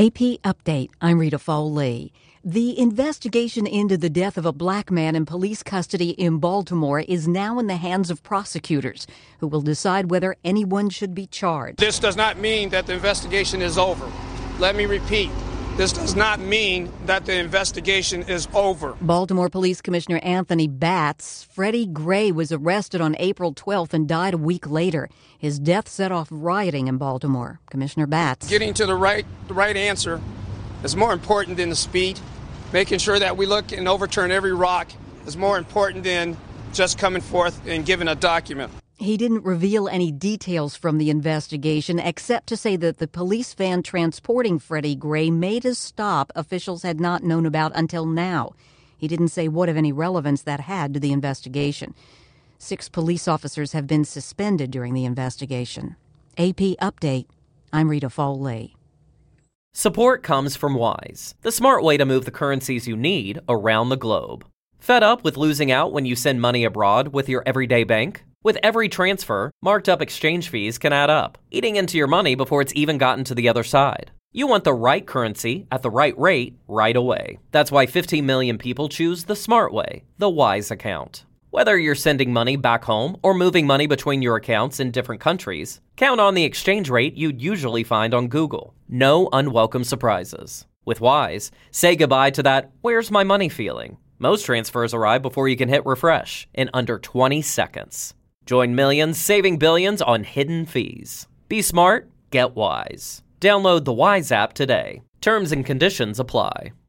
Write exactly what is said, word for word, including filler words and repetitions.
A P Update. I'm Rita Foley. The investigation into the death of a black man in police custody in Baltimore is now in the hands of prosecutors, who will decide whether anyone should be charged. This does not mean that the investigation is over. Let me repeat. This does not mean that the investigation is over. Baltimore Police Commissioner Anthony Batts. Freddie Gray was arrested on April twelfth and died a week later. His death set off rioting in Baltimore. Commissioner Batts. Getting to the right, the right answer is more important than the speed. Making sure that we look and overturn every rock is more important than just coming forth and giving a document. He didn't reveal any details from the investigation, except to say that the police van transporting Freddie Gray made a stop officials had not known about until now. He didn't say what, if any, relevance that had to the investigation. Six police officers have been suspended during the investigation. A P Update. I'm Rita Foley. Support comes from Wise, the smart way to move the currencies you need around the globe. Fed up with losing out when you send money abroad with your everyday bank? With every transfer, marked up exchange fees can add up, eating into your money before it's even gotten to the other side. You want the right currency at the right rate right away. That's why fifteen million people choose the smart way, the Wise account. Whether you're sending money back home or moving money between your accounts in different countries, count on the exchange rate you'd usually find on Google. No unwelcome surprises. With Wise, say goodbye to that "where's my money" feeling. Most transfers arrive before you can hit refresh in under twenty seconds. Join millions saving billions on hidden fees. Be smart, get Wise. Download the Wise app today. Terms and conditions apply.